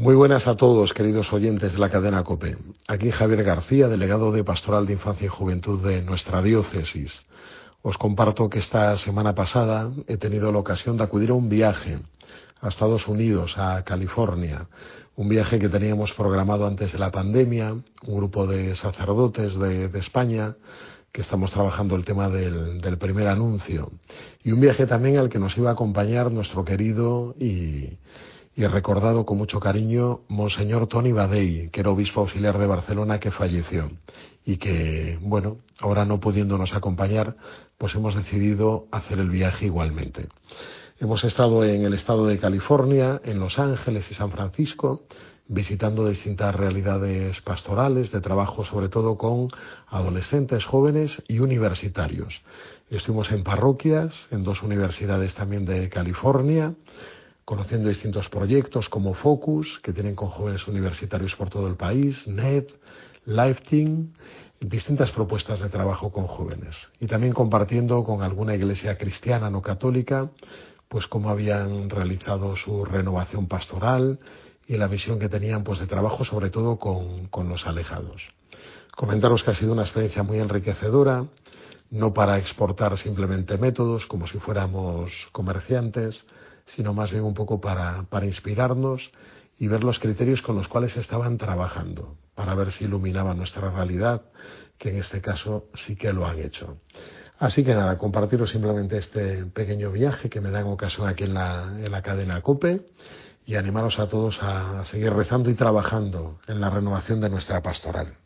Muy buenas a todos, queridos oyentes de la cadena COPE. Aquí Javier García, delegado de Pastoral de Infancia y Juventud de nuestra diócesis. Os comparto que esta semana pasada he tenido la ocasión de acudir a un viaje a Estados Unidos, a California. Un viaje que teníamos programado antes de la pandemia, un grupo de sacerdotes de España que estamos trabajando el tema del primer anuncio. Y un viaje también al que nos iba a acompañar nuestro querido y recordado con mucho cariño Monseñor Toni Badell, que era obispo auxiliar de Barcelona, que falleció y que, bueno, ahora no pudiéndonos acompañar, pues hemos decidido hacer el viaje igualmente. Hemos estado en el estado de California, en Los Ángeles y San Francisco, visitando distintas realidades pastorales, de trabajo sobre todo con adolescentes, jóvenes y universitarios. Estuvimos en parroquias, en 2 universidades también de California, conociendo distintos proyectos como Focus, que tienen con jóvenes universitarios por todo el país, NET, LifeTeam, distintas propuestas de trabajo con jóvenes. Y también compartiendo con alguna iglesia cristiana no católica, pues cómo habían realizado su renovación pastoral y la visión que tenían pues de trabajo sobre todo con los alejados. Comentaros que ha sido una experiencia muy enriquecedora, no para exportar simplemente métodos como si fuéramos comerciantes, sino más bien un poco para inspirarnos y ver los criterios con los cuales estaban trabajando, para ver si iluminaban nuestra realidad, que en este caso sí que lo han hecho. Así que nada, compartiros simplemente este pequeño viaje que me da en ocasión aquí en la cadena COPE y animaros a todos a seguir rezando y trabajando en la renovación de nuestra pastoral.